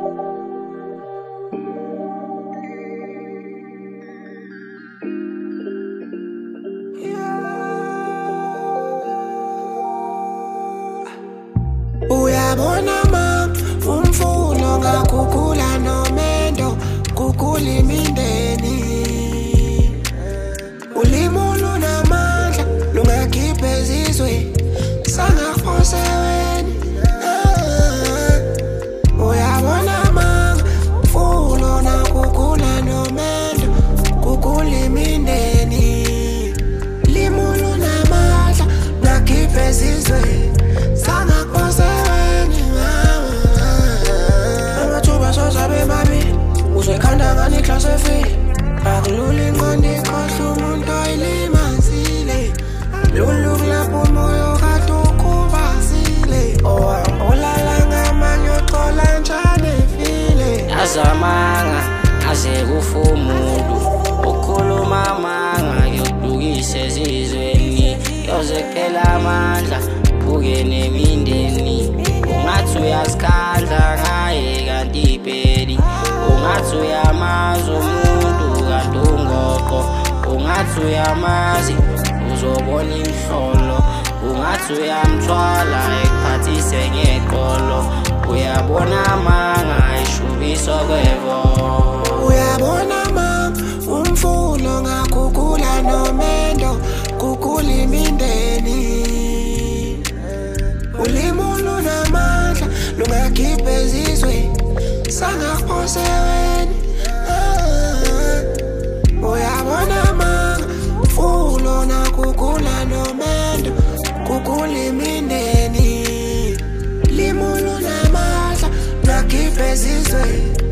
Uyabona ma, umfuno ngakukula nomendo, kukula imindeni. Ulimo lunamandla, lungakhipha ezizwe, sangafoseweni. Uyabona ma, umfuno ngakukula nomendo, kukula imindeni. Ulimo lunamandla, lungakhipha ezizwe, uzwekhanda ngani class efile akulula ingqondo ikhohlwa umuntu oyilimazile lulu kulapho umoya kade ukhubazile olala ngamanye oxola njani efile azamanga aze kufa umuntu ukhuluma amanga kuyodukisa ezizweni yozekhela amandla phuke nemindeni ungathi uyazikhandla ngaye kanti ipheli ungathi uyamazi umuntu kanti ungoqo ungathi uyamazi uzobona imhlolo ungathi uyamthwala ekuphathise ngeqolo uyabona amanga eshubisa kwevo uyabona ma umfuno ngakukula nomendo kukula imindeni ulimo lunamandla lungakhipha ezizwe sangafoseweni uyabona ma umfuno ngakukula nomendo kukula imindeni ulimo lunamandla lungakhipha ezizwe